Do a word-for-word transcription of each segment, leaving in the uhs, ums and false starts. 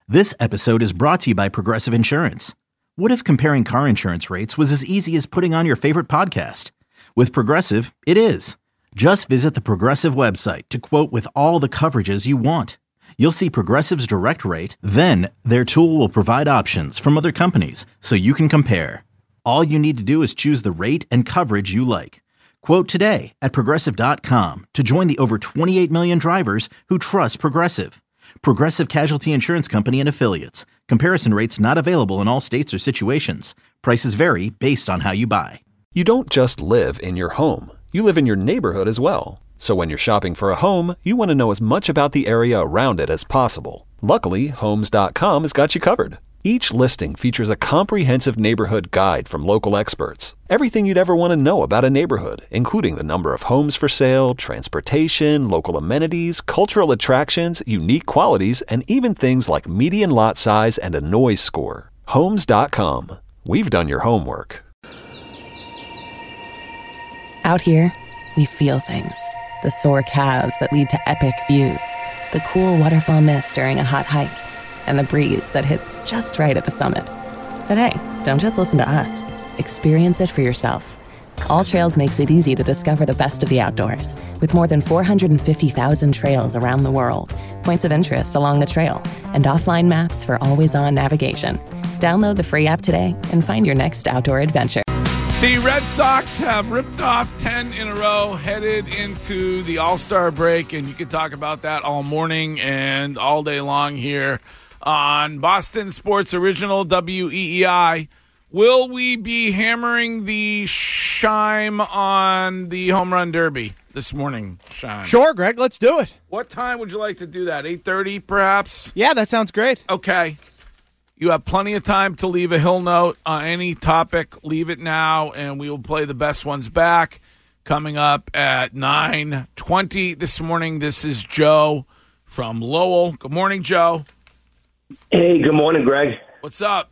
This episode is brought to you by Progressive Insurance. What if comparing car insurance rates was as easy as putting on your favorite podcast? With Progressive, it is. Just visit the Progressive website to quote with all the coverages you want. You'll see Progressive's direct rate, then their tool will provide options from other companies so you can compare. All you need to do is choose the rate and coverage you like. Quote today at progressive dot com to join the over twenty-eight million drivers who trust Progressive. Progressive Casualty Insurance Company and Affiliates. Comparison rates not available in all states or situations. Prices vary based on how you buy. You don't just live in your home. You live in your neighborhood as well. So when you're shopping for a home, you want to know as much about the area around it as possible. Luckily, Homes dot com has got you covered. Each listing features a comprehensive neighborhood guide from local experts. Everything you'd ever want to know about a neighborhood, including the number of homes for sale, transportation, local amenities, cultural attractions, unique qualities, and even things like median lot size and a noise score. Homes dot com. We've done your homework. Out here, we feel things. The sore calves that lead to epic views. The cool waterfall mist during a hot hike. And the breeze that hits just right at the summit. But hey, don't just listen to us. Experience it for yourself. All Trails makes it easy to discover the best of the outdoors, with more than four hundred fifty thousand trails around the world, points of interest along the trail, and offline maps for always-on navigation. Download the free app today and find your next outdoor adventure. The Red Sox have ripped off ten in a row, headed into the All-Star break, and you can talk about that all morning and all day long here on Boston Sports Original W E E I. Will we be hammering the Shime on the Home Run Derby this morning, Shime? Sure, Greg, let's do it. What time would you like to do that? eight thirty, perhaps? Yeah, that sounds great. Okay. You have plenty of time to leave a hill note on any topic. Leave it now, and we will play the best ones back. Coming up at nine twenty this morning, this is Joe from Lowell. Good morning, Joe. Hey, good morning, Greg. What's up?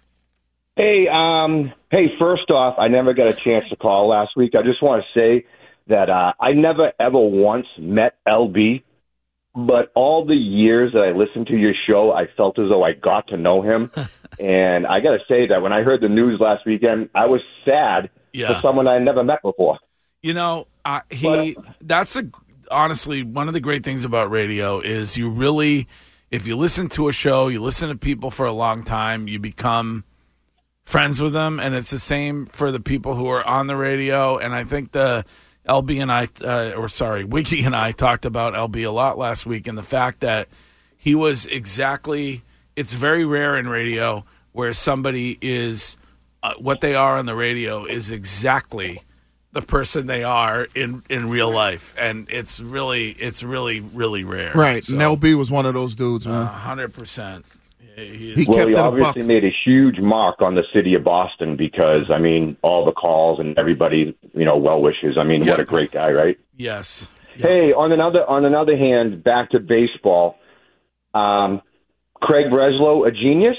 Hey, um, hey, first off, I never got a chance to call last week. I just want to say that uh, I never, ever once met L B, but all the years that I listened to your show, I felt as though I got to know him. And I got to say that when I heard the news last weekend, I was sad yeah. for someone I had never met before. You know, uh, he but, that's a, honestly, one of the great things about radio is you really – if you listen to a show, you listen to people for a long time, you become friends with them, and it's the same for the people who are on the radio. And I think the L B and I, uh, or sorry, Wiggy and I talked about L B a lot last week, and the fact that he was exactly, it's very rare in radio where somebody is, uh, what they are on the radio is exactly the person they are in, in real life, and it's really it's really really rare. Right, so, and L B was one of those dudes, man. A hundred percent. He, he well, kept he it a obviously buck. made a huge mark on the city of Boston because I mean, all the calls and everybody, you know, well wishes. I mean, yep. what a great guy, right? Yes. Yep. Hey, on another on another hand, back to baseball. Um, Craig Breslow, a genius.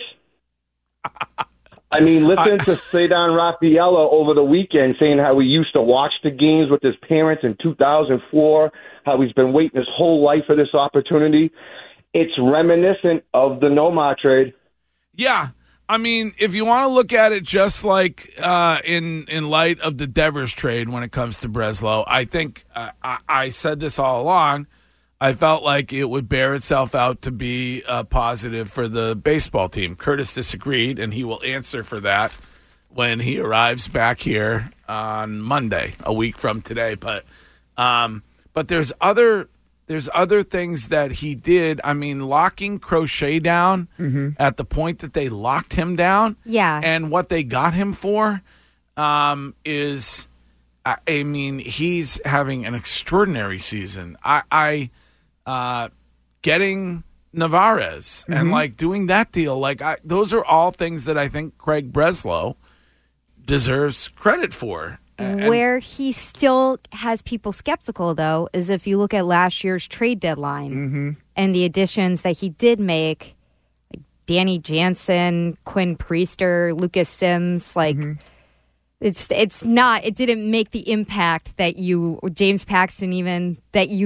I mean, listen to Cedar Rafaela over the weekend saying how he used to watch the games with his parents in two thousand four, how he's been waiting his whole life for this opportunity. It's reminiscent of the Nomar trade. Yeah. I mean, if you want to look at it just like uh, in in light of the Devers trade when it comes to Breslow, I think uh, I, I said this all along. I felt like it would bear itself out to be uh, positive for the baseball team. Curtis disagreed, and he will answer for that when he arrives back here on Monday, a week from today. But um, but there's other there's other things that he did. I mean, locking Crochet down mm-hmm. at the point that they locked him down, yeah, and what they got him for um, is, I, I mean, he's having an extraordinary season. I. I Uh, getting Navarez mm-hmm. and like doing that deal, like I, those are all things that I think Craig Breslow deserves credit for. And, Where he still has people skeptical, though, is if you look at last year's trade deadline mm-hmm. and the additions that he did make, like Danny Jansen, Quinn Priester, Lucas Sims, like. Mm-hmm. It's it's not. It didn't make the impact that you, James Paxton, even that you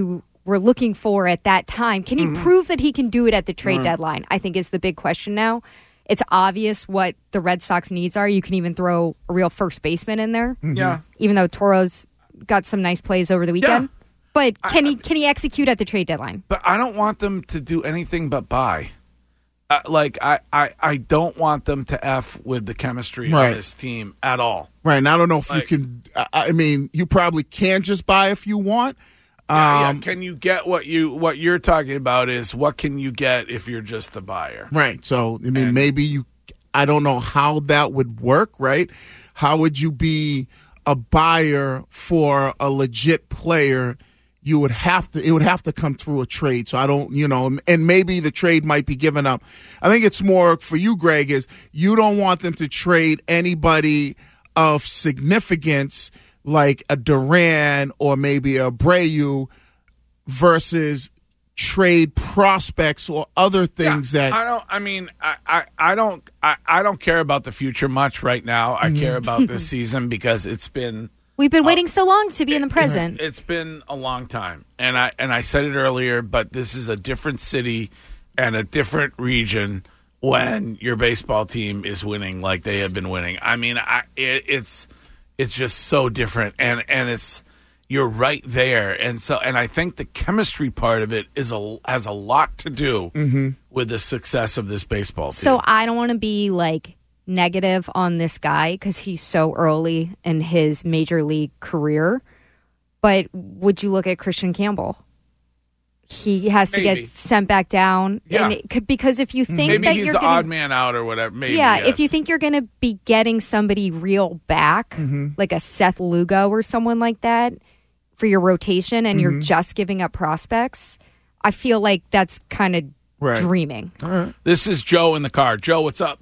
were looking for at that time. Can he Mm-hmm. prove that he can do it at the trade deadline? I think is the big question now. It's obvious what the Red Sox needs are. You can even throw a real first baseman in there. Yeah. Even though Toro's got some nice plays over the weekend. Yeah. But can he can he execute at the trade deadline? But I don't want them to do anything but buy. Uh, like, I, I, I don't want them to F with the chemistry Right. of this team at all. Right, and I don't know if Like- you can. I- I mean, you probably can just buy if you want. Yeah, Um, yeah. Can you get what you what you're talking about is what can you get if you're just the buyer? Right. So, I mean, And- maybe you, I don't know how that would work, right? How would you be a buyer for a legit player? You would have to, it would have to come through a trade. So I don't, you know, and maybe the trade might be given up. I think it's more for you, Greg, is you don't want them to trade anybody of significance like a Duran or maybe a Abreu versus trade prospects or other things Yeah, that I don't. I mean, I, I, I don't. I, I don't care about the future much right now. I care about this season because it's been We've been waiting so long to be in the present. it's been a long time, and I and I said it earlier, but this is a different city and a different region when your baseball team is winning like they have been winning. I mean, I it, it's it's just so different, and and it's. You're right there, and so and I think the chemistry part of it is a has a lot to do Mm-hmm. with the success of this baseball team. So I don't want to be like negative on this guy because he's so early in his major league career. But would you look at Christian Campbell? He has to Maybe. get sent back down, Yeah. and it could, because if you think maybe that he's you're the gonna, odd man out or whatever. Maybe yeah, yes. if you think you're going to be getting somebody real back, Mm-hmm. like a Seth Lugo or someone like that, for your rotation, and Mm-hmm. you're just giving up prospects, I feel like that's kind of Right. dreaming. This is Joe in the car. Joe, what's up?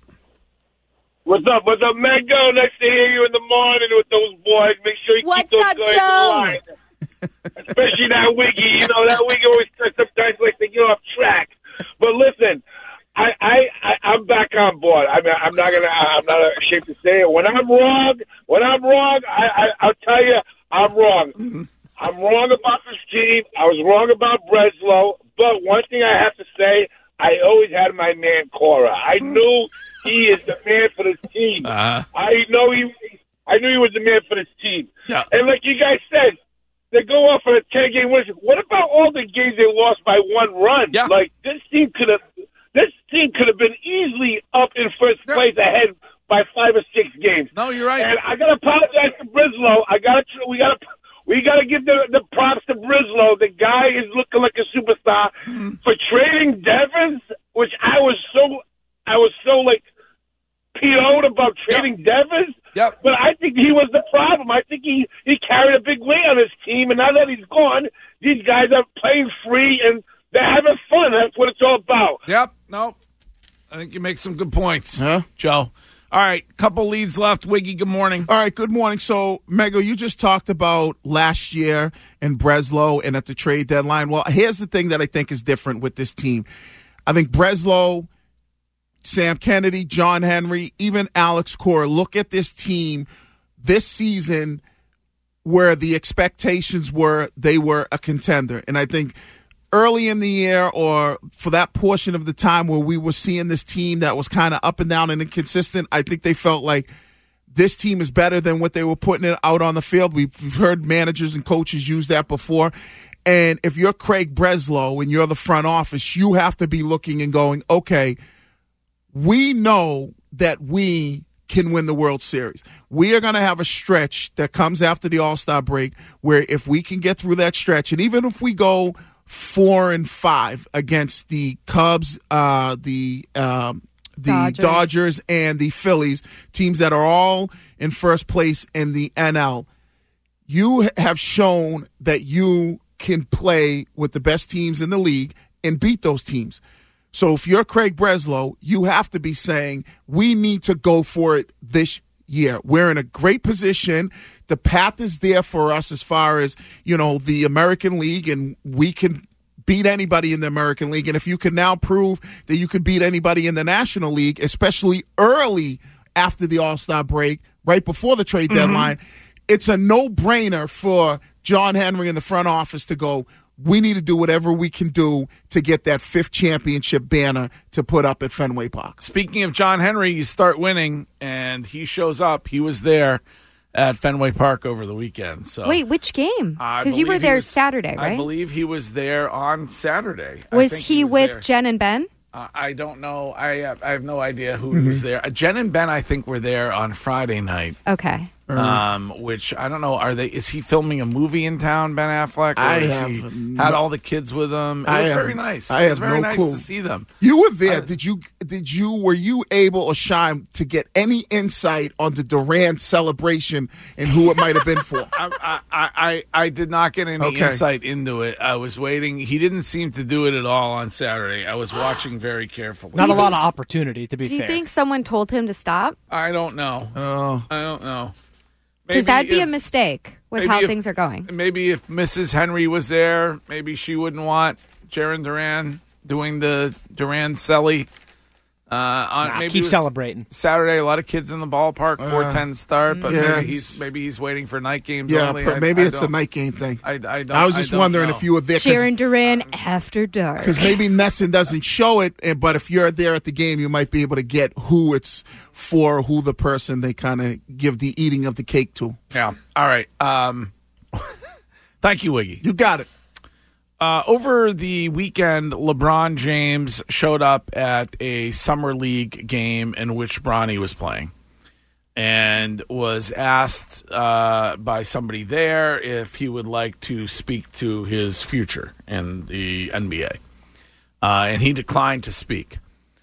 What's up? What's up, Mango? Nice to hear you in the morning with those boys. Make sure you What's keep those up, guys Joe? alive. Especially that Wiggy. You know, that Wiggy always sometimes likes to get off track. But listen, I, I, I, I'm back on board. I mean, I'm not gonna. I'm not ashamed to say it. When I'm wrong, when I'm wrong, I, I, I'll tell you, I'm wrong. I'm wrong about this team. I was wrong about Breslow. But one thing I have to say, I always had my man Cora. I knew he is the man for this team. Uh-huh. I know he. I knew he was the man for this team. Yeah. And like you guys said, they go off on a ten-game win. What about all the games they lost by one run? Yeah. Like this team could have. This team could have been easily up in first Yeah. place ahead by five or six games. No, you're right. And I gotta apologize to Breslow. I gotta. We gotta. We gotta give the the props to Breslow. The guy is looking like a superstar for trading Devers, which I was so. I was so like P O'd about trading Devers. Yep. But I think he was the problem. I think he, he carried a big weight on his team, and now that he's gone, these guys are playing free and they're having fun. That's what it's all about. Yep. No. I think you make some good points, Huh? Joe. All right. Couple leads left. Wiggy, good morning. All right, good morning. So, Mego, you just talked about last year and Breslow and at the trade deadline. Well, here's the thing that I think is different with this team. I think Breslow, Sam Kennedy, John Henry, even Alex Cora look at this team this season where the expectations were they were a contender. And I think early in the year, or for that portion of the time where we were seeing this team that was kind of up and down and inconsistent, I think they felt like this team is better than what they were putting it out on the field. We've we've heard managers and coaches use that before. And if you're Craig Breslow and you're the front office, you have to be looking and going, okay, we know that we can win the World Series. We are going to have a stretch that comes after the All-Star break where if we can get through that stretch, and even if we go four and five against the Cubs, uh, the um, the Dodgers. Dodgers, and the Phillies, teams that are all in first place in the N L, you have shown that you can play with the best teams in the league and beat those teams. So if you're Craig Breslow, you have to be saying, we need to go for it this year. We're in a great position. The path is there for us as far as, you know, the American League, and we can beat anybody in the American League. And if you can now prove that you can beat anybody in the National League, especially early after the All-Star break, right before the trade deadline, it's a no-brainer for John Henry in the front office to go, we need to do whatever we can do to get that fifth championship banner to put up at Fenway Park. Speaking of John Henry, you start winning, and he shows up. He was there at Fenway Park over the weekend. So wait, which game? I Because you were believe he there was- Saturday, right? I believe he was there on Saturday. I was think he, was with there. Jen and Ben? Uh, I don't know. I uh, I have no idea who Mm-hmm. was there. Uh, Jen and Ben, I think, were there on Friday night. Okay. Um, which I don't know. Are they? Is he filming a movie in town, Ben Affleck? Or I is have he no- had all the kids with him? It I was have- very nice. I it was have very no nice clue. to see them. You were there. Did you? Did you? Were you able, or Shime, to get any insight on the Durant celebration and who it might have been for? I, I, I, I did not get any Okay. insight into it. I was waiting. He didn't seem to do it at all on Saturday. I was watching very carefully. Not you a lot think- of opportunity, to be Do you fair. think someone told him to stop? I don't know. Oh, I don't know. Because Maybe that'd be if- a mistake with maybe how if- things are going. Maybe if Missus Henry was there, maybe she wouldn't want Jaron Duran doing the Duran Selly. Uh, on Nah, maybe keep it was celebrating. Saturday, a lot of kids in the ballpark. four ten start, but Yeah. maybe he's maybe he's waiting for night games. yeah. only. pr- I- maybe I it's a don't- night game thing. I, I, don't, I was just don't wondering know. if you were there. Sharon Duran after dark. Because maybe Nesson doesn't show it, and- but if you're there at the game, you might be able to get who it's for, who the person they kind of give the eating of the cake to. Yeah. All right. Um, thank you, Wiggy. You got it. Uh, over the weekend, LeBron James showed up at a summer league game in which Bronny was playing, and was asked uh, by somebody there if he would like to speak to his future in the N B A, uh, and he declined to speak.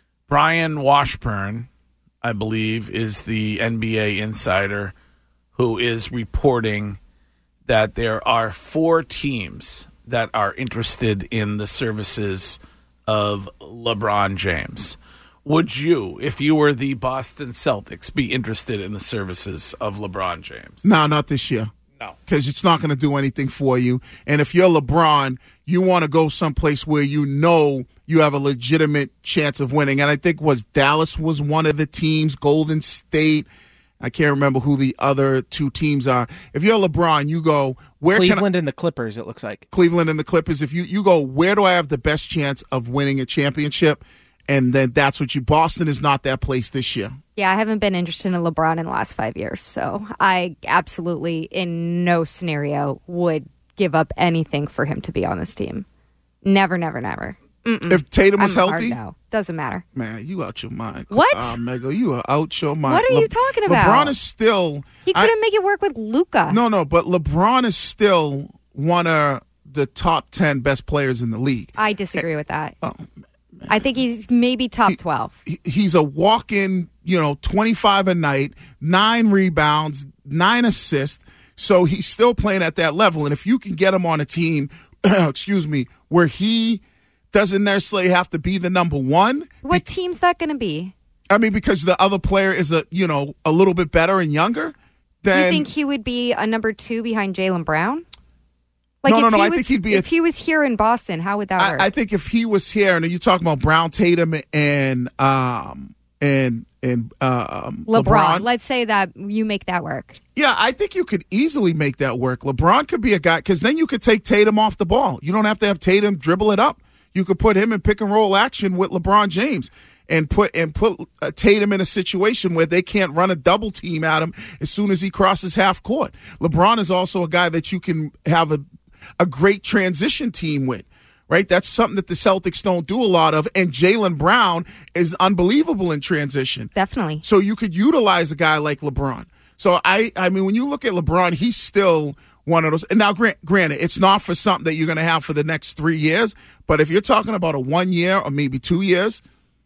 Brian Washburn, I believe, is the N B A insider who is reporting that there are four teams that are interested in the services of LeBron James. Would you, if you were the Boston Celtics, be interested in the services of LeBron James? No, not this year. No. Because it's not going to do anything for you. And if you're LeBron, you want to go someplace where you know you have a legitimate chance of winning. And I think was Dallas was one of the teams, Golden State. I can't remember who the other two teams are. If you're LeBron, you go, where can I, Cleveland and the Clippers, it looks like. Cleveland and the Clippers, if you, you go, where do I have the best chance of winning a championship? And then that's what you, Boston is not that place this year. Yeah, I haven't been interested in LeBron in the last five years, so I absolutely, in no scenario, would give up anything for him to be on this team. Never, never, never. Mm-mm. If Tatum was I'm healthy, hard no. Doesn't matter. man, you out your mind. What? Uh, Mego, you are out your mind. What are you talking about? LeBron is still. He I- couldn't make it work with Luca. No, no, but LeBron is still one of the top ten best players in the league. I disagree with that. Oh, I think he's maybe top twelve. He- He's a walk-in, you know, twenty-five a night, nine rebounds, nine assists. So he's still playing at that level. And if you can get him on a team, excuse me, where he doesn't necessarily have to be the number one. What team's that going to be? I mean, because the other player is a, you know, a little bit better and younger. Do you Then think he would be a number two behind Jaylen Brown? Like No, if no, no, he I was, think he'd be a- if he was here in Boston, how would that work? I, I think if he was here, and you're talking about Brown, Tatum, and um and and uh, um, LeBron, LeBron. let's say that you make that work. Yeah, I think you could easily make that work. LeBron could be a guy because then you could take Tatum off the ball. You don't have to have Tatum dribble it up. You could put him in pick and roll action with LeBron James and put and put uh, Tatum in a situation where they can't run a double team at him as soon as he crosses half court. LeBron is also a guy that you can have a a great transition team with. Right, that's something that the Celtics don't do a lot of, and Jaylen Brown is unbelievable in transition. Definitely. So you could utilize a guy like LeBron. So I, I mean, when you look at LeBron, he's still one of those. And now, grant, granted, it's not for something that you're going to have for the next three years. But if you're talking about a one year or maybe two years,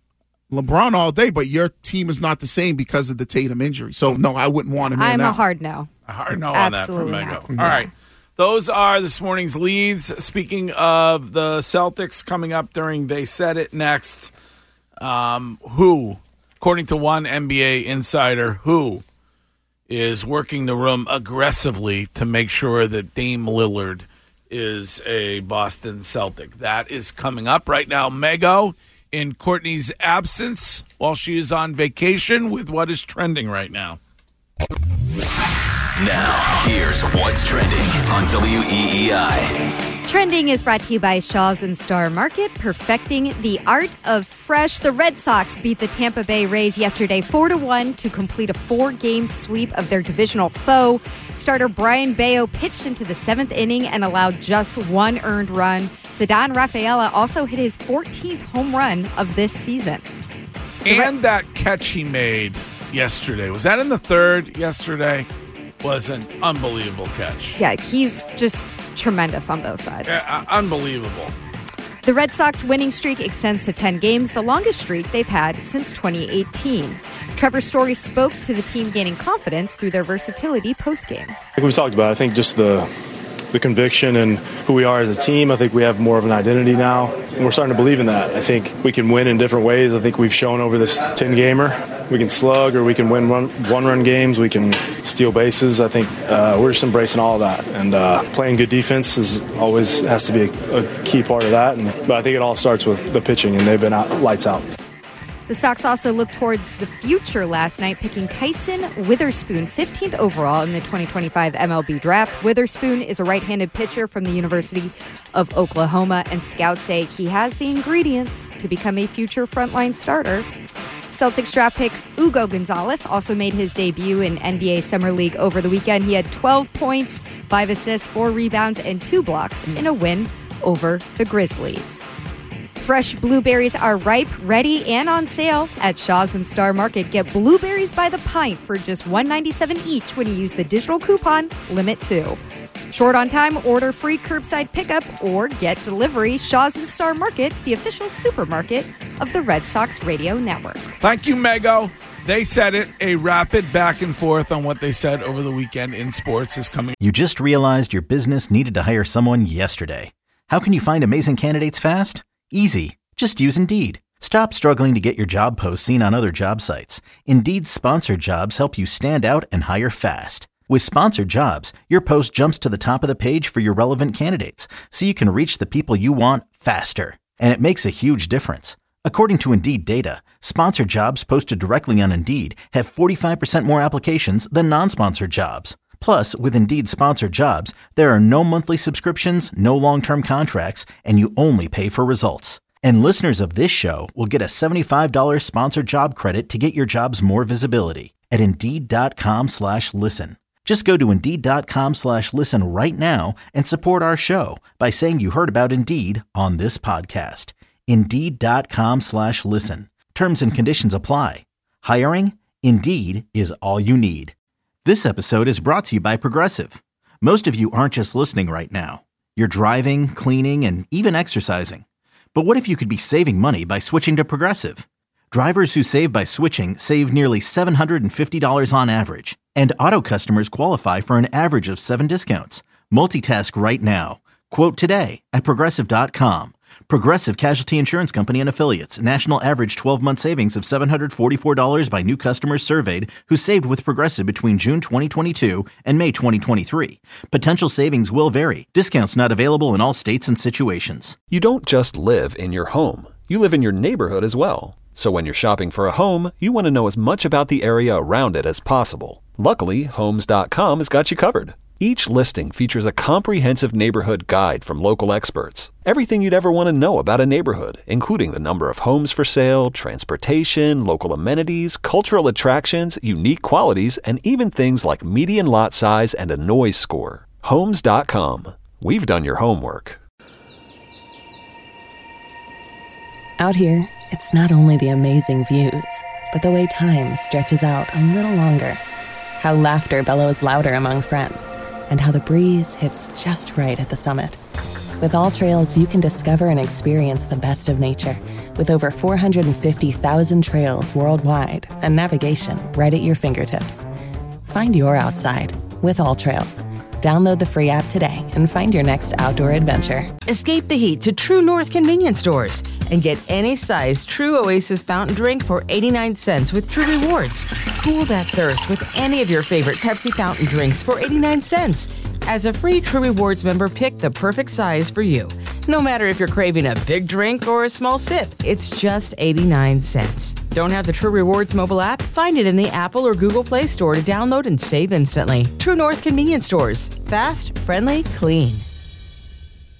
LeBron all day. But your team is not the same because of the Tatum injury. So no, I wouldn't want him. in I'm now. a hard no. A hard no Absolutely on that from Mego. not. All right. Those are this morning's leads. Speaking of the Celtics coming up during They Said It next, um, who, according to one N B A insider, who is working the room aggressively to make sure that Dame Lillard is a Boston Celtic. That is coming up right now. Mego, in Courtney's absence while she is on vacation, with what is trending right now. Now, here's what's trending on W E E I. Trending is brought to you by Shaw's and Star Market, perfecting the art of fresh. The Red Sox beat the Tampa Bay Rays yesterday four to one to complete a four-game sweep of their divisional foe. Starter Brian Bayo pitched into the seventh inning and allowed just one earned run. Ceddanne Rafaela also hit his fourteenth home run of this season. And that catch he made yesterday, was that in the third yesterday? Was an unbelievable catch. Yeah, he's just tremendous on both sides. Uh, unbelievable. The Red Sox winning streak extends to ten games, the longest streak they've had since twenty eighteen. Trevor Story spoke to the team gaining confidence through their versatility postgame. Like we've talked about, I think just the the conviction and who we are as a team. I think we have more of an identity now, and we're starting to believe in that. I think we can win in different ways. I think we've shown over this ten-gamer. We can slug or we can win one, one-run games. We can steal bases. I think uh, we're just embracing all of that. And uh, playing good defense is always has to be a, a key part of that. And, but I think it all starts with the pitching, and they've been out, lights out. The Sox also looked towards the future last night, picking Kyson Witherspoon fifteenth overall in the twenty twenty-five M L B draft. Witherspoon is a right-handed pitcher from the University of Oklahoma, and scouts say he has the ingredients to become a future frontline starter. Celtics draft pick Hugo Gonzalez also made his debut in N B A Summer League over the weekend. He had twelve points, five assists, four rebounds, and two blocks in a win over the Grizzlies. Fresh blueberries are ripe, ready, and on sale at Shaw's and Star Market. Get blueberries by the pint for just one dollar and ninety-seven cents each when you use the digital coupon Limit two. Short on time, order free curbside pickup or get delivery. Shaw's and Star Market, the official supermarket of the Red Sox Radio Network. Thank you, Mego. They said it. A rapid back and forth on what they said over the weekend in sports is coming. You just realized your business needed to hire someone yesterday. How can you find amazing candidates fast? Easy. Just use Indeed. Stop struggling to get your job posts seen on other job sites. Indeed's sponsored jobs help you stand out and hire fast. With sponsored jobs, your post jumps to the top of the page for your relevant candidates, so you can reach the people you want faster. And it makes a huge difference. According to Indeed data, sponsored jobs posted directly on Indeed have forty-five percent more applications than non-sponsored jobs. Plus, with Indeed sponsored jobs, there are no monthly subscriptions, no long-term contracts, and you only pay for results. And listeners of this show will get a seventy-five dollars sponsored job credit to get your jobs more visibility at Indeed.com slash listen. Just go to Indeed.com slash listen right now and support our show by saying you heard about Indeed on this podcast. Indeed.com slash listen. Terms and conditions apply. Hiring? Indeed is all you need. This episode is brought to you by Progressive. Most of you aren't just listening right now. You're driving, cleaning, and even exercising. But what if you could be saving money by switching to Progressive? Drivers who save by switching save nearly seven hundred fifty dollars on average. And auto customers qualify for an average of seven discounts. Multitask right now. Quote today at Progressive dot com. Progressive Casualty Insurance Company and Affiliates. National average twelve-month savings of seven hundred forty-four dollars by new customers surveyed who saved with Progressive between June twenty twenty-two and May twenty twenty-three. Potential savings will vary. Discounts not available in all states and situations. You don't just live in your home. You live in your neighborhood as well. So when you're shopping for a home, you want to know as much about the area around it as possible. Luckily, Homes dot com has got you covered. Each listing features a comprehensive neighborhood guide from local experts. Everything you'd ever want to know about a neighborhood, including the number of homes for sale, transportation, local amenities, cultural attractions, unique qualities, and even things like median lot size and a noise score. Homes dot com. We've done your homework. Out here, it's not only the amazing views, but the way time stretches out a little longer. How laughter bellows louder among friends, and how the breeze hits just right at the summit. With All Trails, you can discover and experience the best of nature, with over four hundred fifty thousand trails worldwide and navigation right at your fingertips. Find your outside with All Trails. Download the free app today and find your next outdoor adventure. Escape the heat to True North convenience stores and get any size True Oasis fountain drink for eighty-nine cents with True Rewards. Cool that thirst with any of your favorite Pepsi fountain drinks for eighty-nine cents. As a free True Rewards member, pick the perfect size for you. No matter if you're craving a big drink or a small sip, it's just eighty-nine cents. Don't have the True Rewards mobile app? Find it in the Apple or Google Play Store to download and save instantly. True North convenience stores. Fast, friendly, clean.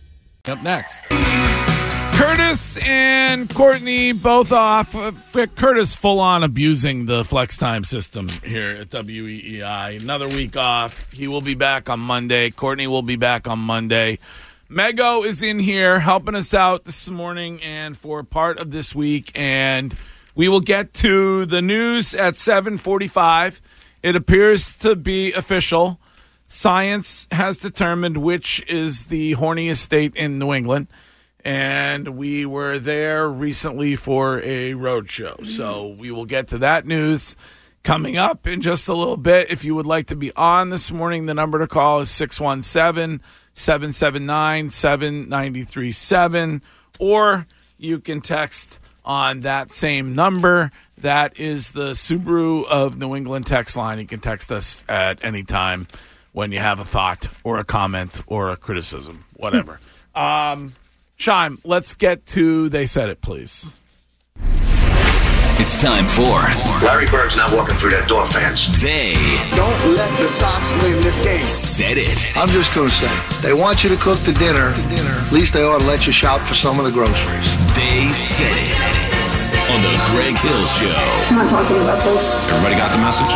Up next. Curtis and Courtney both off. Uh, Curtis full on abusing the flex time system here at W E E I. Another week off. He will be back on Monday. Courtney will be back on Monday. Mego is in here helping us out this morning and for part of this week. And we will get to the news at seven forty-five. It appears to be official. Science has determined which is the horniest state in New England. And we were there recently for a road show. So we will get to that news coming up in just a little bit. If you would like to be on this morning, the number to call is six one seven, seven seven nine, seven nine three seven. Or you can text on that same number. That is the Subaru of New England text line. You can text us at any time when you have a thought or a comment or a criticism, whatever. um... Shime, let's get to They Said It, please. It's time for Larry Bird's not walking through that door, fans. They don't let the Sox win this game. Said it. I'm just going to say, they want you to cook the dinner. The dinner. At least they ought to let you shop for some of the groceries. They Said It on the Greg Hill Show. I'm not talking about this. Everybody got the message?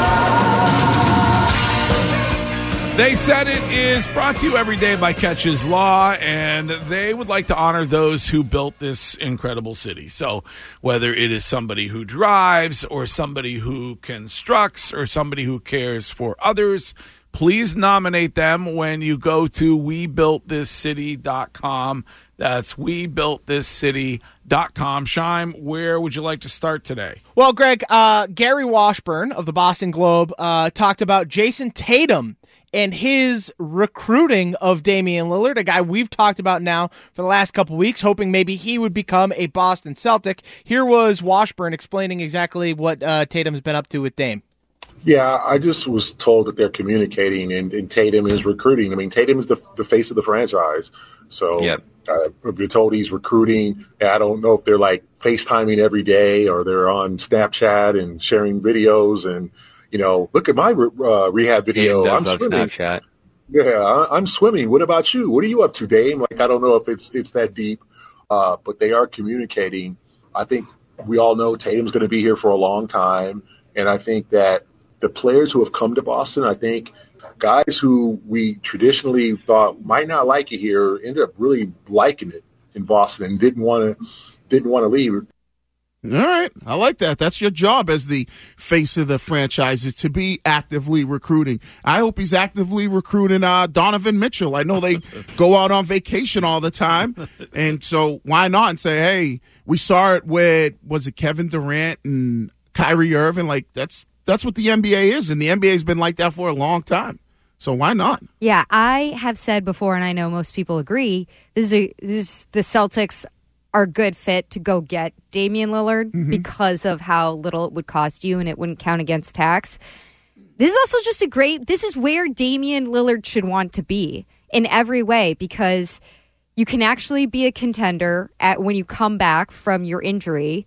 They Said It is brought to you every day by Catches Law, and they would like to honor those who built this incredible city. So whether it is somebody who drives or somebody who constructs or somebody who cares for others, please nominate them when you go to we built this city dot com. That's we built this city dot com. Shime, where would you like to start today? Well, Greg, uh, Gary Washburn of the Boston Globe uh, talked about Jason Tatum and his recruiting of Damian Lillard, a guy we've talked about now for the last couple weeks, hoping maybe he would become a Boston Celtic. Here was Washburn explaining exactly what uh, Tatum's been up to with Dame. Yeah, I just was told that they're communicating, and, and Tatum is recruiting. I mean, Tatum is the, the face of the franchise. So yep. uh, we're told he's recruiting. I don't know if they're like FaceTiming every day or they're on Snapchat and sharing videos and, you know, look at my uh, rehab video. I'm swimming. Snapchat. Yeah, I'm swimming. What about you? What are you up to, Dame? Like, I don't know if it's it's that deep, uh, but they are communicating. I think we all know Tatum's going to be here for a long time, and I think that the players who have come to Boston, I think guys who we traditionally thought might not like it here ended up really liking it in Boston and didn't want to didn't want to leave. All right. I like that. That's your job as the face of the franchise, is to be actively recruiting. I hope he's actively recruiting uh, Donovan Mitchell. I know they go out on vacation all the time. And so why not and say, hey, we saw it with, was it Kevin Durant and Kyrie Irving? Like, that's that's what the N B A is. And the N B A has been like that for a long time. So why not? Yeah, I have said before, and I know most people agree, this is, a, this is the Celtics are a good fit to go get Damian Lillard mm-hmm. because of how little it would cost you and it wouldn't count against tax. This is also just a great, this is where Damian Lillard should want to be in every way, because you can actually be a contender at when you come back from your injury.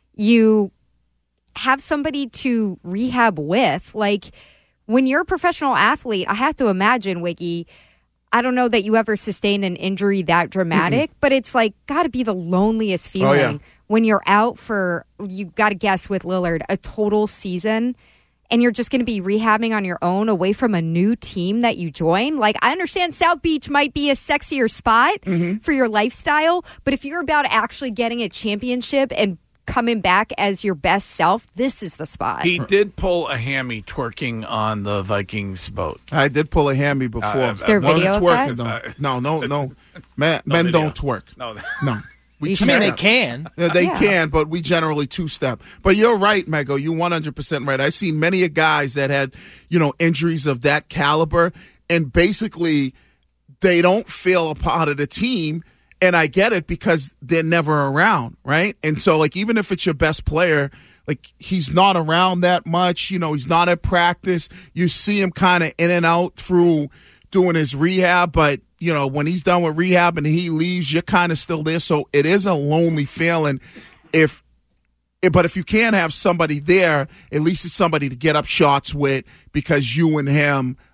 You have somebody to rehab with. Like, when you're a professional athlete, I have to imagine, Wiggy, I don't know that you ever sustained an injury that dramatic, mm-hmm. but it's like got to be the loneliest feeling oh, yeah. when you're out for, you got to guess with Lillard, a total season, and you're just going to be rehabbing on your own away from a new team that you join. Like, I understand South Beach might be a sexier spot mm-hmm. for your lifestyle, but if you're about actually getting a championship and coming back as your best self, this is the spot. He did pull a hammy twerking on the Vikings boat. I did pull a hammy before. Uh, is there video of that? Uh, no, no, no. Man, no men video. don't twerk. No, no. We I mean, they can. Yeah, they yeah. can, but we generally two-step. But you're right, Mego. You're one hundred percent right. I've seen many of guys that had, you know, injuries of that caliber, and basically they don't feel a part of the team. And I get it because they're never around, right? And so, like, even if it's your best player, like, he's not around that much. You know, he's not at practice. You see him kind of in and out through doing his rehab. But, you know, when he's done with rehab and he leaves, you're kind of still there. So it is a lonely feeling. If, but if you can't have somebody there, at least it's somebody to get up shots with, because you and him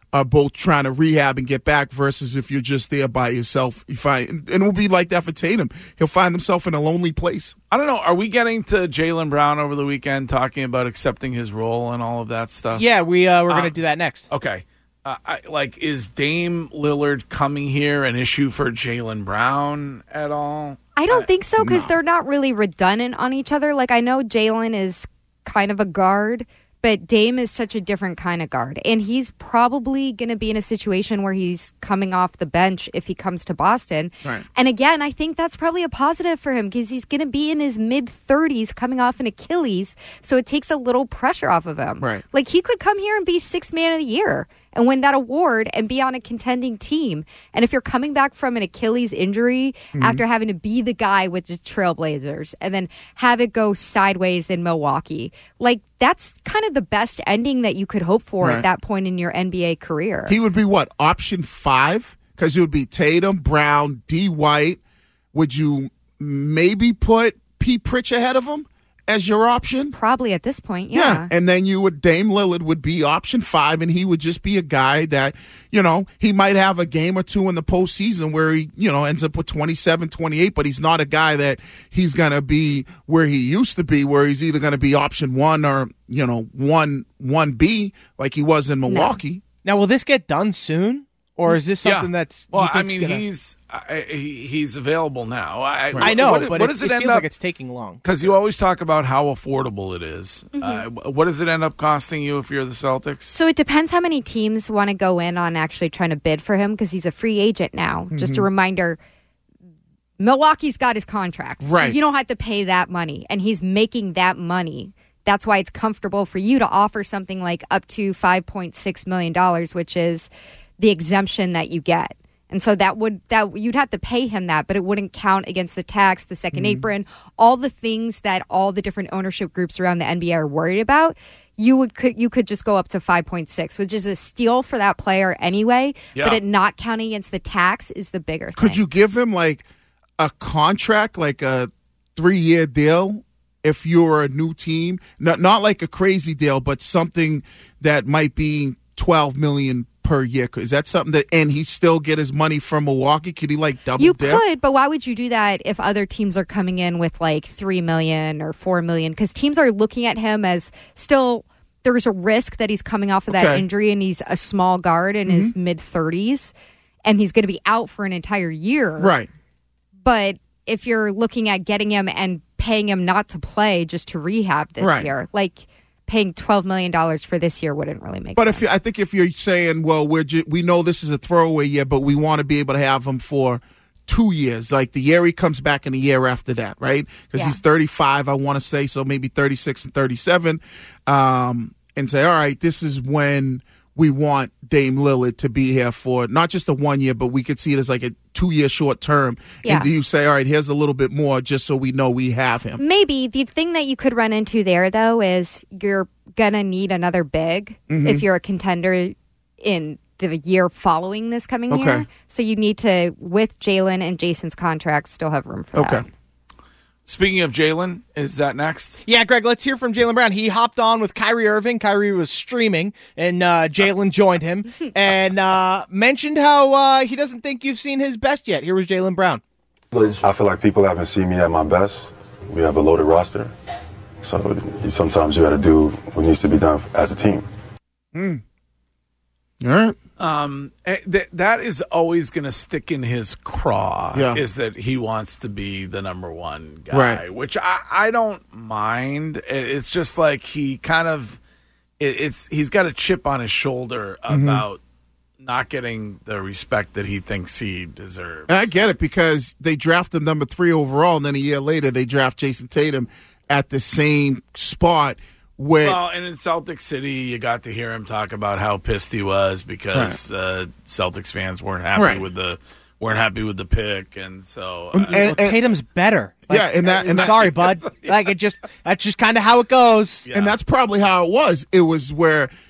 are both trying to rehab and get back versus if you're just there by yourself. You find, and it will be like that for Tatum. He'll find himself in a lonely place. I don't know. Are we getting to Jaylen Brown over the weekend talking about accepting his role and all of that stuff? Yeah, we, uh, we're Uh, going to do that next. Okay. Uh, I, like, is Dame Lillard coming here an issue for Jaylen Brown at all? I don't think so because no. they're not really redundant on each other. Like, I know Jalen is kind of a guard, but Dame is such a different kind of guard. And he's probably going to be in a situation where he's coming off the bench if he comes to Boston. Right. And again, I think that's probably a positive for him because he's going to be in his mid-thirties coming off an Achilles, so it takes a little pressure off of him. Right. Like, he could come here and be sixth man of the year and win that award and be on a contending team. And if you're coming back from an Achilles injury Mm-hmm. after having to be the guy with the Trailblazers and then have it go sideways in Milwaukee, like, that's kind of the best ending that you could hope for Right. at that point in your N B A career. He would be what, option five? Because it would be Tatum, Brown, D. White. Would you maybe put P. Pritch ahead of him as your option? Probably at this point, yeah. And then you would, Dame Lillard would be option five, and he would just be a guy that, you know, he might have a game or two in the postseason where he, you know, ends up with twenty-seven, twenty-eight, but he's not a guy that he's going to be where he used to be, where he's either going to be option one or, you know, one, one B like he was in Milwaukee. Now, will this get done soon? Or is this something yeah. that's... Well, you I think's mean, gonna... he's uh, he, he's available now. I, I know, what, but what it, does it, it end feels up? like it's taking long. Because you always talk about how affordable it is. Mm-hmm. Uh, what does it end up costing you if you're the Celtics? So it depends how many teams want to go in on actually trying to bid for him because he's a free agent now. Mm-hmm. Just a reminder, Milwaukee's got his contract. Right. So you don't have to pay that money, and he's making that money. That's why it's comfortable for you to offer something like up to five point six million dollars, which is the exemption that you get. And so that would that you'd have to pay him that, but it wouldn't count against the tax, the second mm-hmm. apron, all the things that all the different ownership groups around the N B A are worried about. You would could you could just go up to five point six, which is a steal for that player anyway. Yeah. But it not counting against the tax is the bigger Could thing. you give him like a contract, like a three-year deal, if you're a new team? Not not like a crazy deal, but something that might be twelve million dollars per year. Is that something that, and he still get his money from Milwaukee? Could he like double You dip? could, but why would you do that if other teams are coming in with like three million or four million? Because teams are looking at him as still there's a risk that he's coming off of that Okay. injury and he's a small guard in his mid thirties and he's going to be out for an entire year. Right. But if you're looking at getting him and paying him not to play just to rehab this Right. year, like paying twelve million dollars for this year wouldn't really make But sense. if you, I think if you're saying, well, we're ju- we know this is a throwaway year, but we want to be able to have him for two years, like the year he comes back and the year after that, right? Because Yeah. he's thirty-five, I want to say, so maybe thirty-six and thirty-seven, um, and say, all right, this is when we want Dame Lillard to be here for not just a one year, but we could see it as like a two-year short term. Yeah. And do you say, all right, here's a little bit more just so we know we have him? Maybe. The thing that you could run into there, though, is you're going to need another big Mm-hmm. if you're a contender in the year following this coming Okay. year. So you need to, with Jalen and Jason's contracts, still have room for Okay. that. Speaking of Jalen, is that next? Yeah, Greg, let's hear from Jaylen Brown. He hopped on with Kyrie Irving. Kyrie was streaming, and uh, Jalen joined him and uh, mentioned how uh, he doesn't think you've seen his best yet. Here was Jaylen Brown. I feel like people haven't seen me at my best. We have a loaded roster. So sometimes you got to do what needs to be done as a team. Mm. All right. Um, eh, th- that is always going to stick in his craw. Yeah. Is that he wants to be the number one guy, Right. which I, I don't mind. It- It's just like he kind of it, it's he's got a chip on his shoulder Mm-hmm. about not getting the respect that he thinks he deserves. And I get it because they draft him number three overall, and then a year later they draft Jason Tatum at the same spot. Where, Well, and in Celtic City, you got to hear him talk about how pissed he was because uh, Celtics fans weren't happy Right. with the weren't happy with the pick, and so uh, And- and- Well, Tatum's better. Like, Yeah, and that- and I'm that- sorry, bud. Like it just that's just kind of how it goes. Yeah. And that's probably how it was. It was where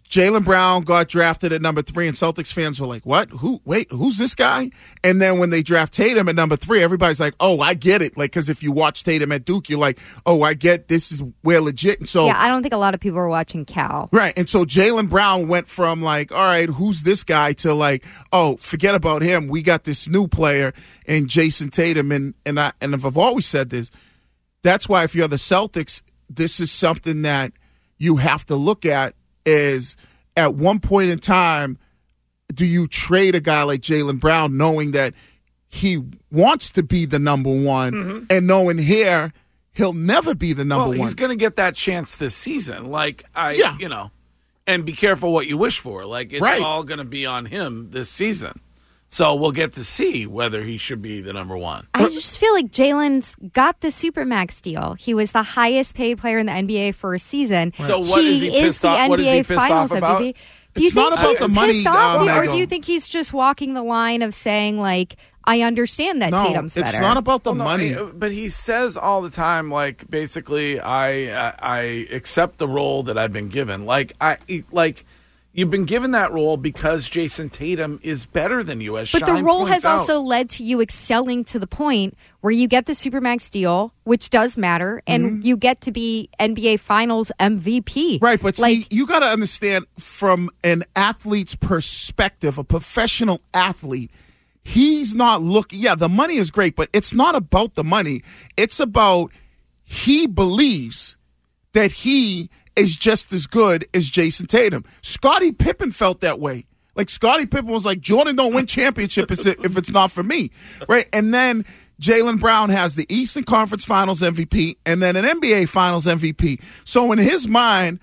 Jaylen Brown got drafted at number three, and Celtics fans were like, what? Who? Wait, who's this guy? And then when they draft Tatum at number three, everybody's like, oh, I get it. Like, because if you watch Tatum at Duke, you're like, oh, I get this is we're legit. And so, yeah, I don't think a lot of people are watching Cal. Right. And so Jaylen Brown went from like, all right, who's this guy to like, oh, forget about him. We got this new player in Jason Tatum. And, and, I, and I've always said this, that's why if you're the Celtics, this is something that you have to look at is at one point in time, do you trade a guy like Jaylen Brown knowing that he wants to be the number one mm-hmm. and knowing here he'll never be the number well, one? He's going to get that chance this season. Like, I, yeah. you know, and be careful what you wish for. Like, it's right. all going to be on him this season. So we'll get to see whether he should be the number one. I just feel like Jalen's got the Supermax deal. He was the highest paid player in the N B A for a season. So what he is he pissed is the off? N B A What is he pissed Finals off about? M V P. Do you it's think not about he's the money, pissed off, uh, or do you think he's just walking the line of saying, like, I understand that no, Tatum's better? It's not about the well, no, money. he, but he says all the time, like, basically, I, I I accept the role that I've been given. Like, I like. You've been given that role because Jason Tatum is better than you, as But Shine the role has out. also led to you excelling to the point where you get the Supermax deal, which does matter, and Mm-hmm. you get to be N B A Finals M V P. Right, but like, see, you got to understand from an athlete's perspective, a professional athlete, he's not looking, yeah, the money is great, but it's not about the money. It's about he believes that he is just as good as Jason Tatum. Scottie Pippen felt that way. Like, Scottie Pippen was like, Jordan don't win championship if it's not for me. Right? And then Jaylen Brown has the Eastern Conference Finals M V P and then an N B A Finals M V P. So in his mind,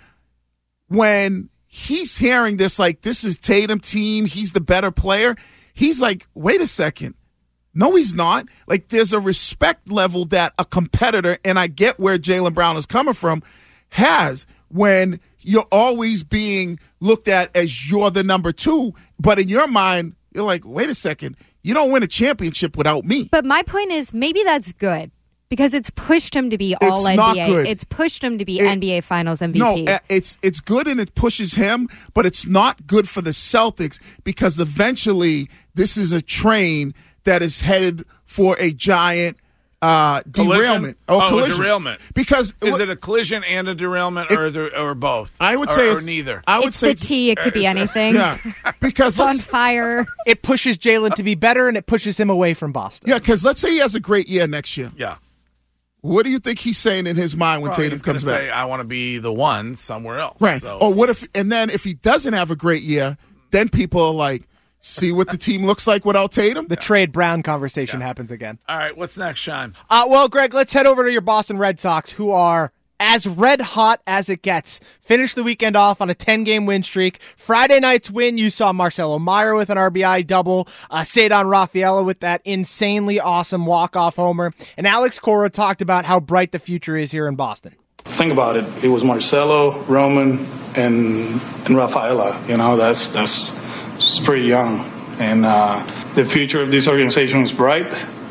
when he's hearing this, like, this is Tatum team, he's the better player, he's like, wait a second. No, he's not. Like, there's a respect level that a competitor, and I get where Jaylen Brown is coming from, has when you're always being looked at as you're the number two, but in your mind, you're like, wait a second, you don't win a championship without me. But my point is, maybe that's good because it's pushed him to be all It's N B A. not good. It's pushed him to be It- N B A Finals M V P. No, it's it's good and it pushes him, but it's not good for the Celtics because eventually this is a train that is headed for a giant uh, derailment. Oh, Or a collision. derailment. Because Is it a collision and a derailment, It- or the, or both? I would Or- say or it's- neither. I would it's say the T. It could be anything. Yeah, because It's on let's- fire. It pushes Jalen to be better, and it pushes him away from Boston. yeah, because let's say he has a great year next year. Yeah. What do you think he's saying in his mind when Well, Tatum he's gonna comes back? say, I want to be the one somewhere else. Right. So. Or what if, and then if he doesn't have a great year, then people are like, see what the team looks like without Tatum? The trade Brown conversation happens again. All right, what's next, Shine? Uh, well, Greg, let's head over to your Boston Red Sox, who are as red hot as it gets. Finished the weekend off on a ten-game win streak. Friday night's win, you saw Marcelo Meyer with an R B I double, uh, Cedar Rafaela with that insanely awesome walk-off homer, and Alex Cora talked about how bright the future is here in Boston. Think about it. It was Marcelo, Roman, and and Rafaela. You know, that's that's it's pretty young, and uh, the future of this organization is bright.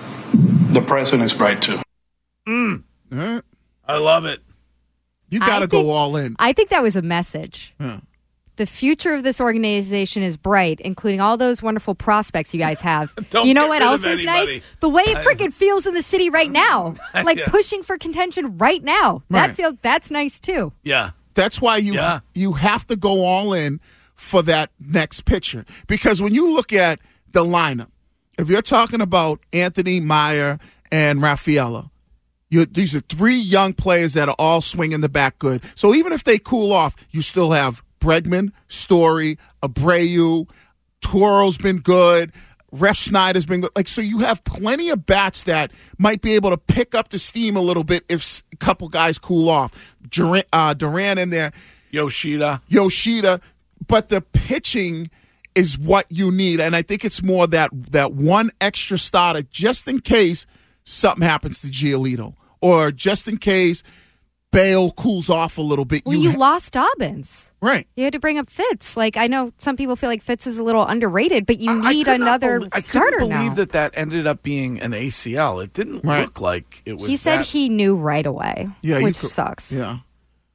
The present is bright too. Mm. Huh? I love it. You got to I go think- all in. I think that was a message. Yeah. The future of this organization is bright, including all those wonderful prospects you guys have. Don't you know get what rid else of is anybody. nice? The way it freaking feels in the city right now. Like Yeah. pushing for contention right now. That Right. feels that's nice too. Yeah. That's why you Yeah. you have to go all in for that next pitcher. Because when you look at the lineup, if you're talking about Anthony Meyer and Rafaela, you, these are three young players that are all swinging the bat good. So even if they cool off, you still have Bregman, Story, Abreu, Toro's been good, Ref Schneider's been good. Like, so you have plenty of bats that might be able to pick up the steam a little bit if s- a couple guys cool off. Duran, uh, Duran in there. Yoshida. Yoshida. But the pitching is what you need. And I think it's more that that one extra starter just in case something happens to Giolito or just in case Bale cools off a little bit. Well, you, ha- lost Dobbins. Right. You had to bring up Fitz. Like, I know some people feel like Fitz is a little underrated, but you need I could not another bel- I starter couldn't believe now. that that ended up being an A C L. It didn't Right. look like it was He said that- he knew right away, Yeah, you which could- sucks. Yeah.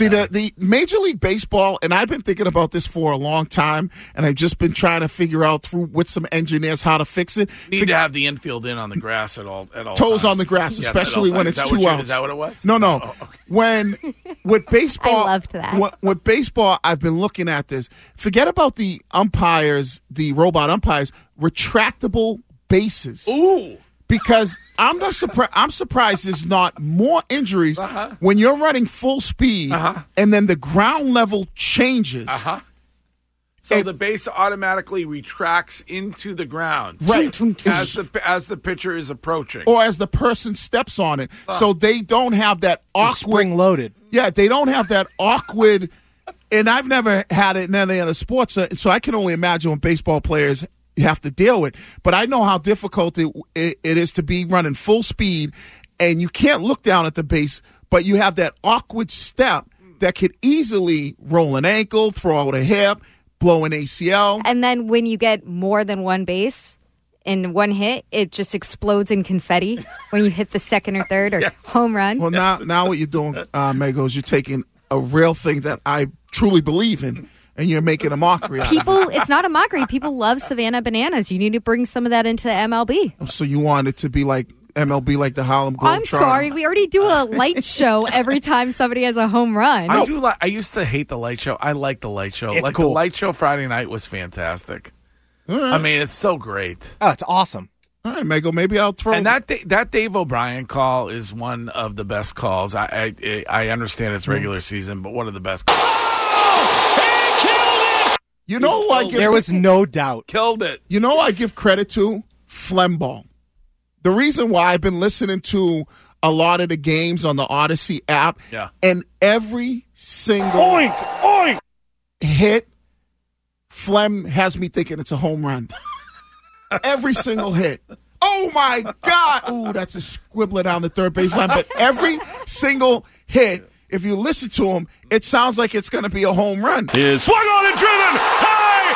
See, the, the Major League Baseball, and I've been thinking about this for a long time, and I've just been trying to figure out through with some engineers how to fix it. Need Fig- to have the infield in on the grass at all at all Toes times. on the grass, Yes, especially when times. it's Is that two what you- outs. Is that what it was? No, no. Oh, okay. When with baseball, I loved that. With, with baseball, I've been looking at this. Forget about the umpires, the robot umpires, retractable bases. Ooh. Because I'm not surprised. I'm surprised there's not more injuries Uh-huh. when you're running full speed Uh-huh. and then the ground level changes. Uh-huh. So the base automatically retracts into the ground, Right. as the as the pitcher is approaching. Or as the person steps on it, so they don't have that awkward spring loaded. Yeah, they don't have that awkward. And I've never had it in any other sports, so, so I can only imagine what baseball players have to deal with. But I know how difficult it, it, it is to be running full speed, and you can't look down at the base, but you have that awkward step that could easily roll an ankle, throw out a hip, blow an A C L. And then when you get more than one base in one hit, it just explodes in confetti when you hit the second or third or Yes. home run. Well, now now what you're doing, uh, Mego, is you're taking a real thing that I truly believe in, and you're making a mockery out of it. People, it's not a mockery. People love Savannah Bananas. You need to bring some of that into M L B. So you want it to be like M L B, like the Harlem Globetrotters? I'm sorry. We already do a light show every time somebody has a home run. I do like. I used to hate the light show. I like the light show. It's like cool. the light show Friday night was fantastic. I mean, it's so great. Oh, it's awesome. All right, Mego, maybe I'll throw. And that Da- that Dave O'Brien call is one of the best calls. I I, I understand it's regular season, but one of the best calls. You know who I give There was no doubt. Killed it. You know who I give credit to? Flemball. The reason why I've been listening to a lot of the games on the Odyssey app, Yeah. and every single Oink, oink. hit, Flem has me thinking it's a home run. Every single hit. Oh, my God. Ooh, that's a squibbler down the third baseline. But every single hit, if you listen to him, it sounds like it's going to be a home run. Is swung on and driven high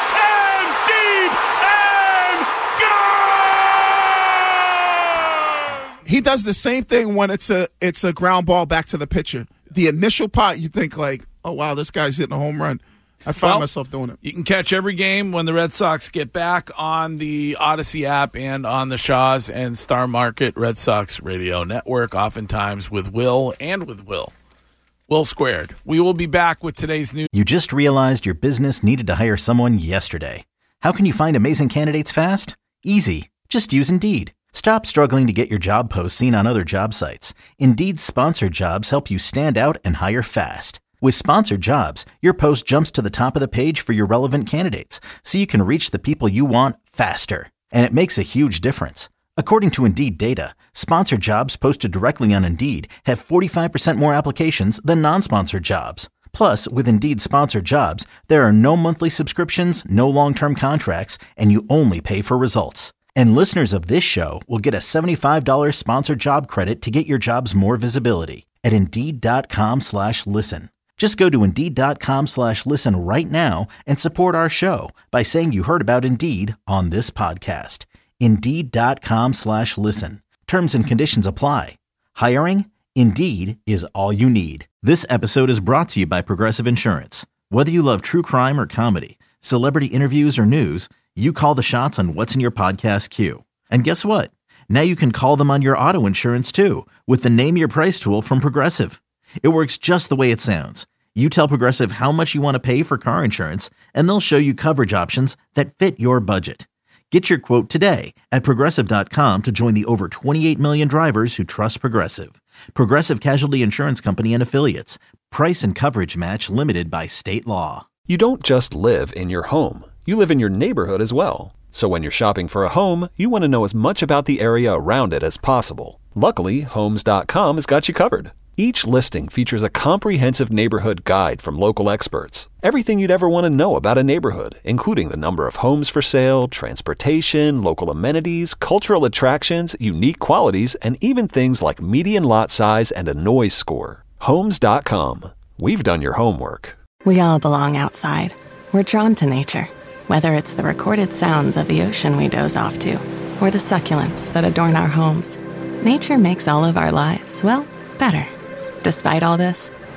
and deep and gone. He does the same thing when it's a it's a ground ball back to the pitcher. The initial pot, you think like, oh, wow, this guy's hitting a home run. I find Well, myself doing it. You can catch every game when the Red Sox get back on the Odyssey app and on the Shaws and Star Market Red Sox Radio Network, oftentimes with Will and with Will. Will Squared. We will be back with today's news. You just realized your business needed to hire someone yesterday. How can you find amazing candidates fast? Easy. Just use Indeed. Stop struggling to get your job posts seen on other job sites. Indeed's sponsored jobs help you stand out and hire fast. With sponsored jobs, your post jumps to the top of the page for your relevant candidates, so you can reach the people you want faster. And it makes a huge difference. According to Indeed data, sponsored jobs posted directly on Indeed have forty-five percent more applications than non-sponsored jobs. Plus, with Indeed sponsored jobs, there are no monthly subscriptions, no long-term contracts, and you only pay for results. And listeners of this show will get a seventy-five dollars sponsored job credit to get your jobs more visibility at Indeed.com slash listen. Just go to Indeed.com slash listen right now and support our show by saying you heard about Indeed on this podcast. Indeed.com slash listen. Terms and conditions apply. Hiring? Indeed is all you need. This episode is brought to you by Progressive Insurance. Whether you love true crime or comedy, celebrity interviews or news, you call the shots on what's in your podcast queue. And guess what? Now you can call them on your auto insurance too with the Name Your Price tool from Progressive. It works just the way it sounds. You tell Progressive how much you want to pay for car insurance, and they'll show you coverage options that fit your budget. Get your quote today at Progressive dot com to join the over twenty-eight million drivers who trust Progressive. Progressive Casualty Insurance Company and Affiliates. Price and coverage match limited by state law. You don't just live in your home. You live in your neighborhood as well. So when you're shopping for a home, you want to know as much about the area around it as possible. Luckily, Homes dot com has got you covered. Each listing features a comprehensive neighborhood guide from local experts. Everything you'd ever want to know about a neighborhood, including the number of homes for sale, transportation, local amenities, cultural attractions, unique qualities, and even things like median lot size and a noise score. Homes dot com. We've done your homework. We all belong outside. We're drawn to nature, whether it's the recorded sounds of the ocean we doze off to, or the succulents that adorn our homes. Nature makes all of our lives, well, better. Despite all this,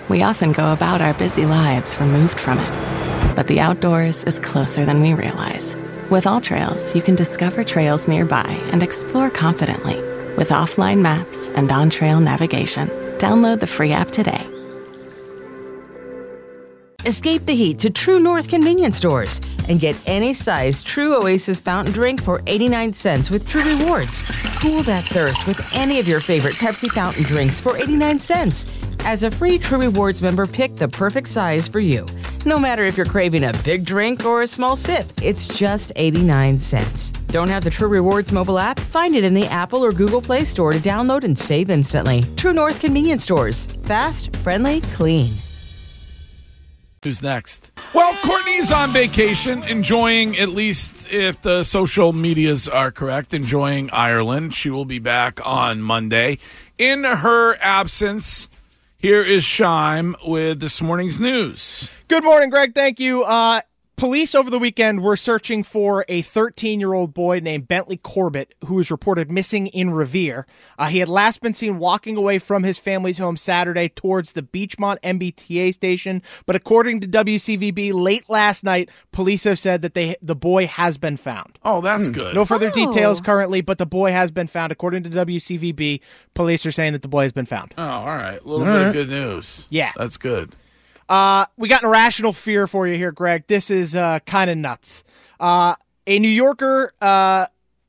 We often go about our busy lives removed from it. But the outdoors is closer than we realize. With AllTrails, you can discover trails nearby and explore confidently. With offline maps and on-trail navigation, download the free app today. Escape the heat to True North convenience stores and get any size True Oasis fountain drink for eighty-nine cents with True Rewards. Cool that thirst with any of your favorite Pepsi fountain drinks for eighty-nine cents. As a free True Rewards member, pick the perfect size for you. No matter if you're craving a big drink or a small sip, it's just eighty-nine cents. Don't have the True Rewards mobile app? Find it in the Apple or Google Play Store to download and save instantly. True North convenience stores. Fast, friendly, clean. Who's next? Well, Courtney's on vacation, enjoying, at least if the social medias are correct, enjoying Ireland. She will be back on Monday. In her absence, here is Shime with this morning's news. Good morning, Greg. Thank you. Uh, police over the weekend were searching for a thirteen-year-old boy named Bentley Corbett, who was reported missing in Revere. Uh, he had last been seen walking away from his family's home Saturday towards the Beachmont M B T A station. But according to W C V B, late last night, police have said that they the boy has been found. Oh, that's hmm. good. No further oh. details currently, but the boy has been found. According to W C V B, police are saying that the boy has been found. Oh, all right. A little all bit right. of good news. Yeah. That's good. Uh, we got an irrational fear for you here, Greg. This is uh, kind of nuts. Uh, a New Yorker uh,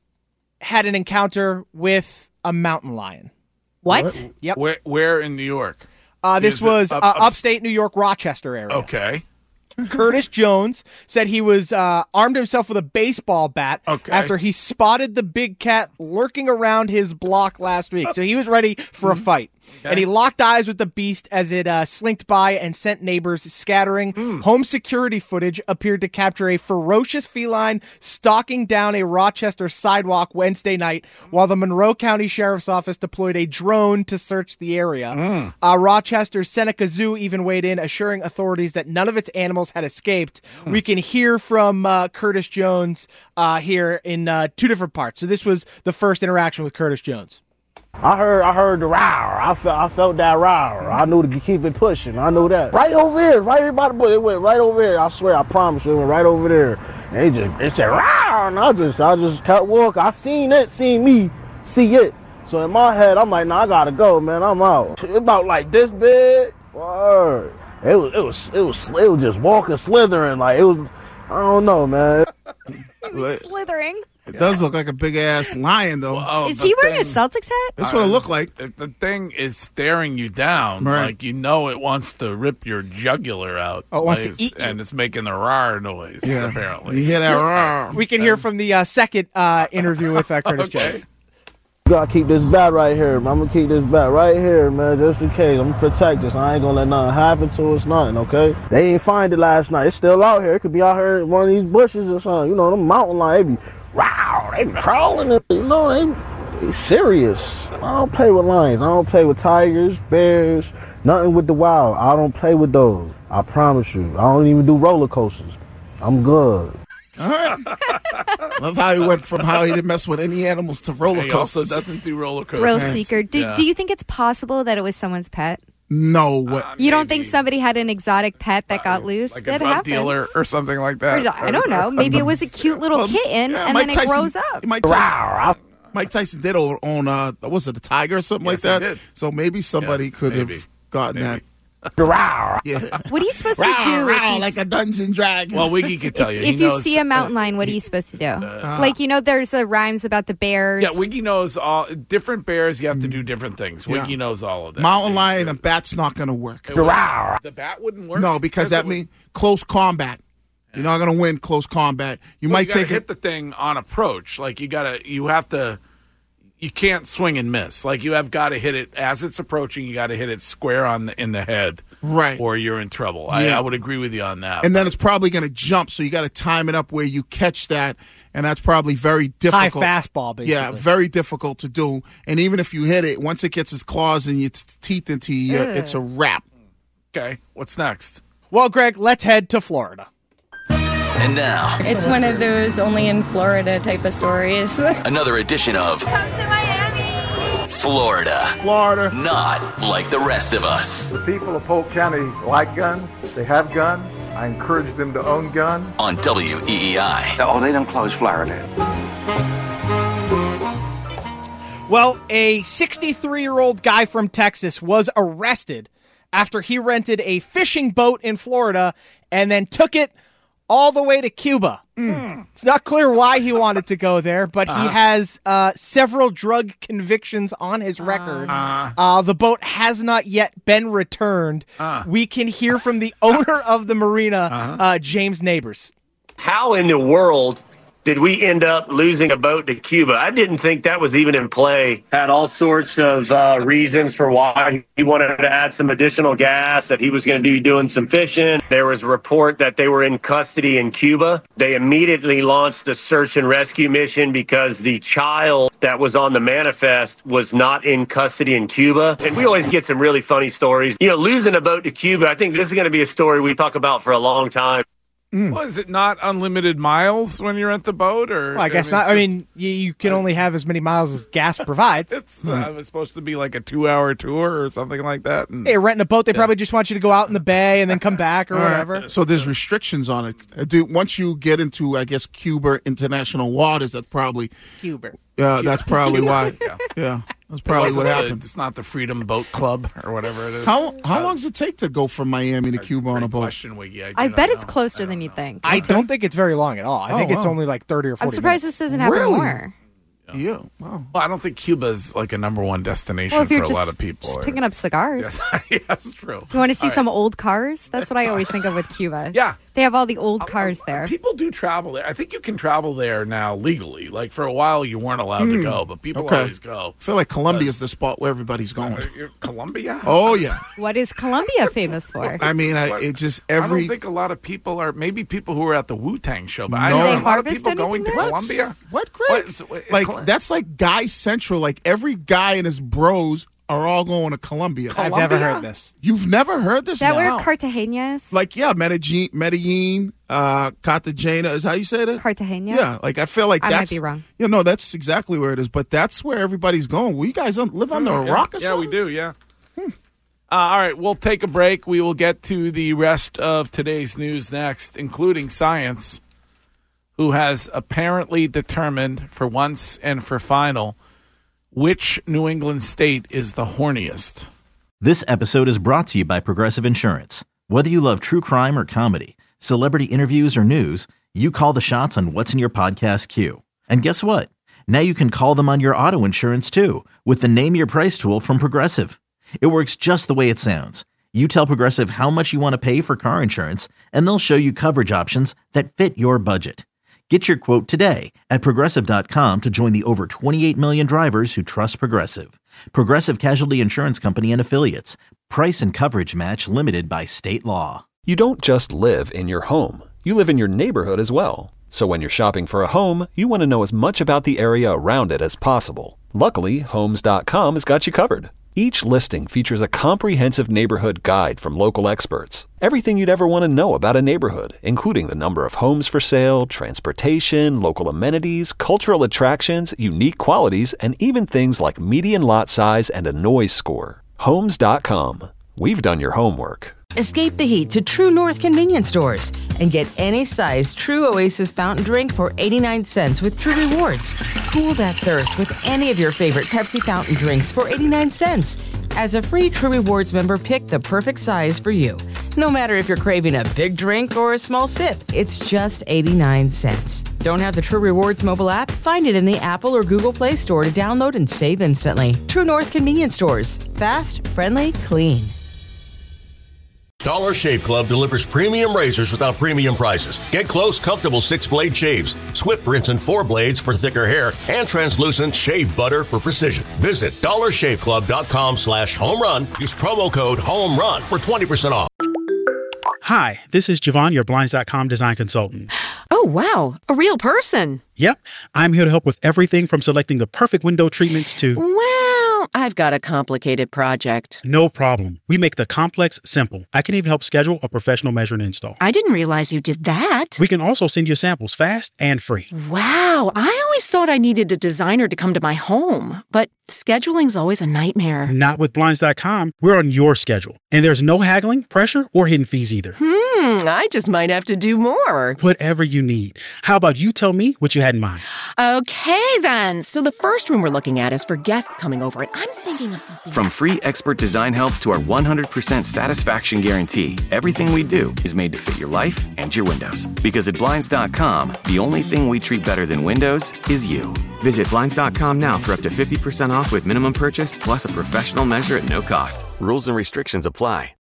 had an encounter with a mountain lion. What? what? Yep. Where, where in New York? Uh, this Is it was up- uh, up- upstate New York, Rochester area. Okay. Curtis Jones said he was uh, armed himself with a baseball bat Okay. after he spotted the big cat lurking around his block last week. So he was ready for a fight. Okay. And he locked eyes with the beast as it uh, slinked by and sent neighbors scattering. Mm. Home security footage appeared to capture a ferocious feline stalking down a Rochester sidewalk Wednesday night, while the Monroe County Sheriff's Office deployed a drone to search the area. Mm. Uh, Rochester's Seneca Zoo even weighed in, assuring authorities that none of its animals had escaped. Mm. We can hear from uh, Curtis Jones uh, here in uh, two different parts. So this was the first interaction with Curtis Jones. I heard I heard the roar. I felt I felt that roar. I knew to keep it pushing. I knew that. Right over here, right here by the bush. It went right over here. I swear, I promise you, it went right over there. And it just it said roar, and I just I just kept walking. I seen it, seen me, see it. So in my head, I'm like, nah, I gotta go, man. I'm out. It about like this big. Word. It was it was it was it was just walking, slithering like it was. I don't know, man. Slithering. It does look like a big ass lion, though. Well, Is he wearing a Celtics hat? That's what it looked like. If the thing is staring you down, Right. like you know it wants to rip your jugular out. Oh, it wants Like, to eat you. And it's making the rar noise, Yeah. apparently. You hear that roar? We can hear from the uh, second uh, interview with uh, Curtis Okay. Jones. You gotta keep this bat right here, man. I'm gonna keep this bat right here, man, just in case. I'm gonna protect this. I ain't gonna let nothing happen to us, nothing, okay? They ain't find it last night. It's still out here. It could be out here in one of these bushes or something. You know, them mountain lions, they be, wow, they be crawling. It. You know, they, they serious. I don't play with lions. I don't play with tigers, bears, nothing with the wild. I don't play with those. I promise you. I don't even do roller coasters. I'm good. All right. Love how he went from how he didn't mess with any animals to roller He also coasters. doesn't do roller coasters. Thrill seeker. Do, Yeah. do you think it's possible that it was someone's pet? No. What? Uh, You don't think somebody had an exotic pet that got loose? Like a that drug happens. dealer or something like Or that. is- I don't know. Maybe it was a cute little Well, kitten, yeah, and Mike then Tyson- it grows up. Mike Tyson, Mike Tyson did own, uh, was it a tiger or something Yes, like he that? did. So maybe somebody Yes, could maybe. have gotten Maybe. that. Yeah. What are you supposed to do if you like a dungeon dragon? Well, Wiggy could tell you. if He you knows- see a mountain lion, what are you supposed to do? like, you know, there's the rhymes about the bears. Yeah, Wiggy knows all. Different bears, you have to do different things. Wiggy Yeah. knows all of that. Mountain lion and bat's not going to work. It wouldn't- the bat wouldn't work. No, because that it would- means close combat. You're not going to win close combat. You Well, might you gotta take hit it. the thing on approach. Like you gotta, you have to. You can't swing and miss. Like you have got to hit it as it's approaching. You got to hit it square on the, in the head, Right. Or you're in trouble. I, Yeah. I would agree with you on that. And then it's probably going to jump, so you got to time it up where you catch that, and that's probably very difficult. High fastball, basically. Yeah, very difficult to do. And even if you hit it, once it gets its claws and its teeth into you, Ugh. it's a wrap. Okay, what's next? Well, Greg, let's head to Florida. And now, It's one of those only in Florida type of stories. another edition of Florida. Florida. Not like the rest of us. The people of Polk County like guns. They have guns. I encourage them to own guns. On W E E I. Oh, they done closed Florida. Well, a sixty-three-year-old guy from Texas was arrested after he rented a fishing boat in Florida and then took it all the way to Cuba. Mm. It's not clear why he wanted to go there, but uh-huh. he has uh, several drug convictions on his record. Uh-huh. Uh, the boat has not yet been returned. Uh-huh. We can hear from the owner of the marina, uh-huh. uh, James Neighbors. How in the world did we end up losing a boat to Cuba? I didn't think that was even in play. Had all sorts of uh, reasons for why he wanted to add some additional gas, that he was going to be doing some fishing. There was a report that they were in custody in Cuba. They immediately launched a search and rescue mission because the child that was on the manifest was not in custody in Cuba. And we always get some really funny stories. You know, losing a boat to Cuba, I think this is going to be a story we talk about for a long time. Mm. Well, is it not unlimited miles when you're at the boat? Or well, I guess I mean, not. I mean, you, you can only have as many miles as gas provides. It's, uh, it's supposed to be like a two-hour tour or something like that. And, hey, renting a boat, they yeah. probably just want you to go out in the bay and then come back or All whatever. Right. So there's restrictions on it. Do, once you get into, I guess, Cuba international waters, that's probably Cuba. Yeah, uh, that's probably why. Yeah. yeah. That's probably what happened. The, it's not the Freedom Boat Club or whatever it is. How how uh, long does it take to go from Miami to Cuba on a boat? Question, Wiggy. I, I bet know. it's closer than you think. I okay. don't think it's very long at all. I oh, think wow. it's only like thirty or forty I'm surprised minutes. this doesn't happen really? more. Yeah, wow. Well, I don't think Cuba's like a number one destination well, for a just, lot of people. Just or, picking up cigars. Yes, yeah, that's true. You want to see all some right. old cars? That's what I always think of with Cuba. Yeah. They have all the old cars there. People do travel there. I think you can travel there now legally. Like for a while, you weren't allowed mm. to go, but people okay. always go. I feel like Colombia is the spot where everybody's going. Colombia? Oh, yeah. What is Colombia famous for? I mean, I, it just every. I don't think a lot of people are. Maybe people who were at the Wu-Tang show, but no. I know a lot of people going to there? Colombia. What, Greg? What, like Col- that's like Guy Central. Like every guy and his bros are all going to Colombia. I've never heard this. You've never heard this? Is that no. where Cartagena is? Like, yeah, Medellin, Medellin uh, Cartagena is how you say that? Cartagena? Yeah, like I feel like I that's. might be wrong. You know, that's exactly where it is, but that's where everybody's going. We guys live under a yeah. rock or yeah, something? Yeah, we do, yeah. Hmm. Uh, all right, we'll take a break. We will get to the rest of today's news next, including science, who has apparently determined for once and for final which New England state is the horniest. This episode is brought to you by Progressive Insurance. Whether you love true crime or comedy, celebrity interviews or news, you call the shots on what's in your podcast queue. And guess what? Now you can call them on your auto insurance too with the Name Your Price tool from Progressive. It works just the way it sounds. You tell Progressive how much you want to pay for car insurance, and they'll show you coverage options that fit your budget. Get your quote today at Progressive dot com to join the over twenty-eight million drivers who trust Progressive. Progressive Casualty Insurance Company and Affiliates. Price and coverage match limited by state law. You don't just live in your home. You live in your neighborhood as well. So when you're shopping for a home, you want to know as much about the area around it as possible. Luckily, Homes dot com has got you covered. Each listing features a comprehensive neighborhood guide from local experts. Everything you'd ever want to know about a neighborhood, including the number of homes for sale, transportation, local amenities, cultural attractions, unique qualities, and even things like median lot size and a noise score. Homes dot com. We've done your homework. Escape the heat to True North convenience stores and get any size True Oasis fountain drink for eighty-nine cents with True Rewards. Cool that thirst with any of your favorite Pepsi fountain drinks for eighty-nine cents. As a free True Rewards member, pick the perfect size for you. No matter if you're craving a big drink or a small sip, it's just eighty-nine cents. Don't have the True Rewards mobile app? Find it in the Apple or Google Play Store to download and save instantly. True North convenience stores. Fast, friendly, clean. Dollar Shave Club delivers premium razors without premium prices. Get close, comfortable six-blade shaves, swift rinse and four blades for thicker hair, and translucent shave butter for precision. Visit dollar shave club dot com slash home run. Use promo code HOMERUN for twenty percent off. Hi, this is Javon, your Blinds dot com design consultant. Oh, wow. A real person. Yep. I'm here to help with everything from selecting the perfect window treatments to... Wow. I've got a complicated project. No problem. We make the complex simple. I can even help schedule a professional measure and install. I didn't realize you did that. We can also send you samples fast and free. Wow, I always thought I needed a designer to come to my home, but scheduling's always a nightmare. Not with Blinds dot com. We're on your schedule, and there's no haggling, pressure, or hidden fees either. Hmm, I just might have to do more. Whatever you need. How about you tell me what you had in mind? Okay, then. So the first room we're looking at is for guests coming over, and I'm thinking of something. From free expert design help to our one hundred percent satisfaction guarantee, everything we do is made to fit your life and your windows. Because at Blinds dot com, the only thing we treat better than windows is you. Visit Blinds dot com now for up to fifty percent off with minimum purchase, plus a professional measure at no cost. Rules and restrictions apply.